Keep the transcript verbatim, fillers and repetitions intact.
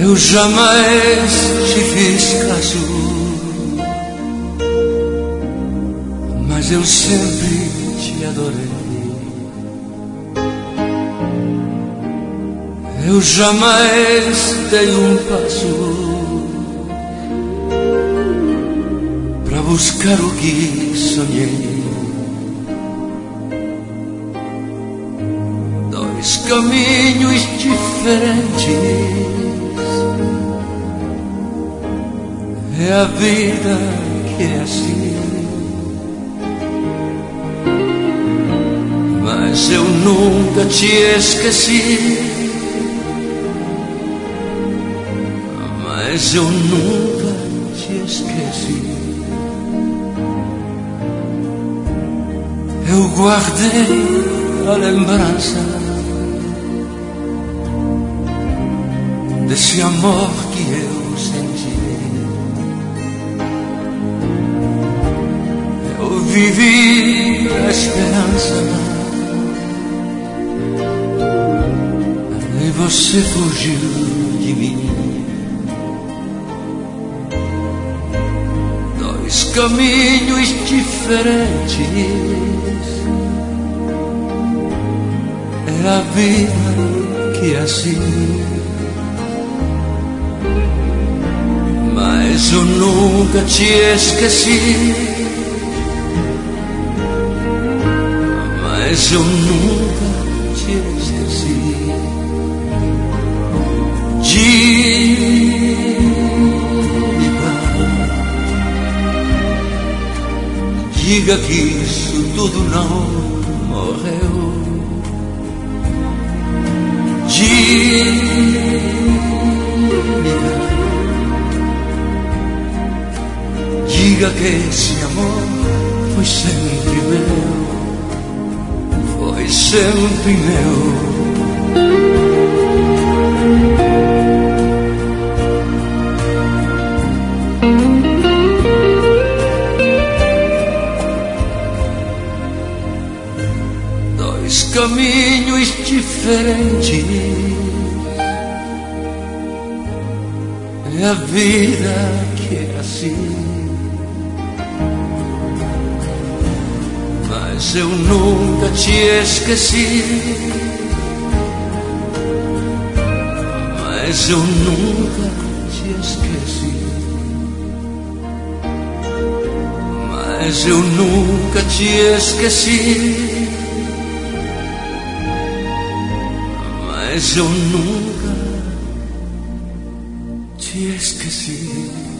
Eu jamais te fiz caso, mas eu sempre te adorei. Eu jamais dei um passo pra buscar o que sonhei. Dois caminhos diferentes, é a vida que é assim. Mas eu nunca te esqueci, mas eu nunca te esqueci. Eu guardei a lembrança desse amor que eu senti. Eu vivi a esperança e você fugiu de mim. Dois caminhos diferentes, é a vida que é assim. Mas eu nunca te esqueci, mas eu nunca te esqueci. Diga, diga que isso tudo não morreu. Diga, diga que esse amor foi sempre meu, foi sempre meu. Dois caminhos diferentes, é a vida que é assim. Mas eu nunca te esqueci, mas eu nunca te esqueci. Mas eu nunca te esqueci, mas eu nunca te esqueci.